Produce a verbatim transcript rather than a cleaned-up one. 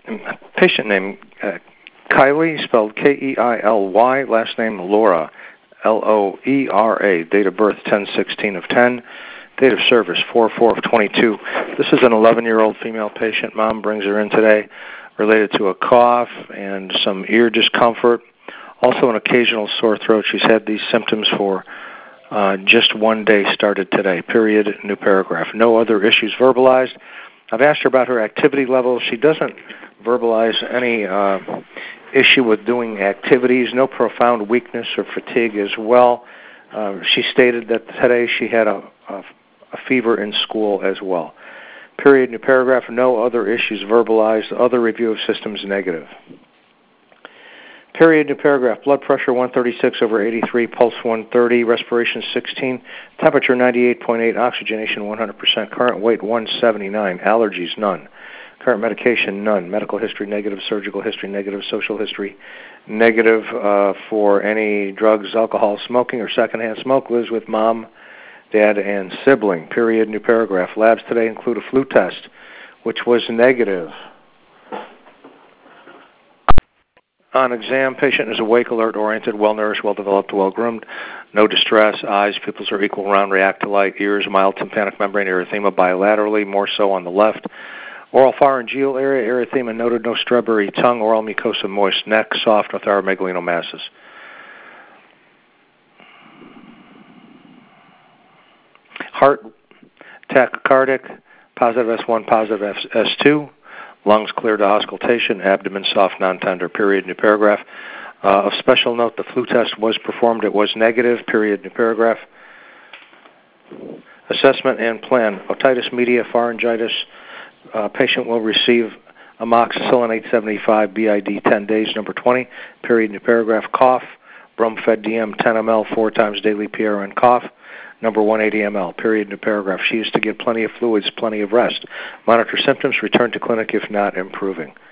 patient name uh, Kylie, spelled K E I L Y, last name Laura, L O E R A, date of birth ten sixteen of ten, date of service four four of twenty-two. This is an eleven-year-old female patient. Mom brings her in today related to a cough and some ear discomfort, also an occasional sore throat. She's had these symptoms for uh, just one day, started today, period, new paragraph. No other issues verbalized. I've asked her about her activity level. She doesn't verbalize any uh, issue with doing activities, no profound weakness or fatigue as well. Uh, she stated that today she had a, a, a fever in school as well. Period, new paragraph, no other issues verbalized, other review of systems negative. Period, new paragraph, blood pressure one thirty-six over eighty-three, pulse one thirty, respiration sixteen, temperature ninety-eight point eight, oxygenation one hundred percent, current weight one seventy-nine, allergies none. Current medication, none. Medical history, negative. Surgical history, negative. Social history, negative. Uh, for any drugs, alcohol, smoking, or secondhand smoke, lives with mom, dad, and sibling. Period, new paragraph. Labs today include a flu test, which was negative. On exam, patient is awake, alert, oriented, well-nourished, well-developed, well-groomed. No distress. Eyes, pupils are equal, round, react to light. Ears, mild tympanic membrane erythema bilaterally, more so on the left. Oral pharyngeal area, erythema noted, no strawberry tongue, oral mucosa moist, neck soft with aromegalomasses. Heart, tachycardic, positive S one, positive S two, lungs clear to auscultation, abdomen soft, non-tender, period, new paragraph. Uh, of special note, the flu test was performed, it was negative, period, new paragraph. Assessment and plan, otitis media, pharyngitis. Uh, patient will receive amoxicillin eight seventy-five B I D ten days, number twenty, period, new paragraph. Cough, Bromfed D M ten milliliters, four times daily P R N cough, number one hundred eighty milliliters, period, new paragraph. She is to get plenty of fluids, plenty of rest. Monitor symptoms, return to clinic if not improving.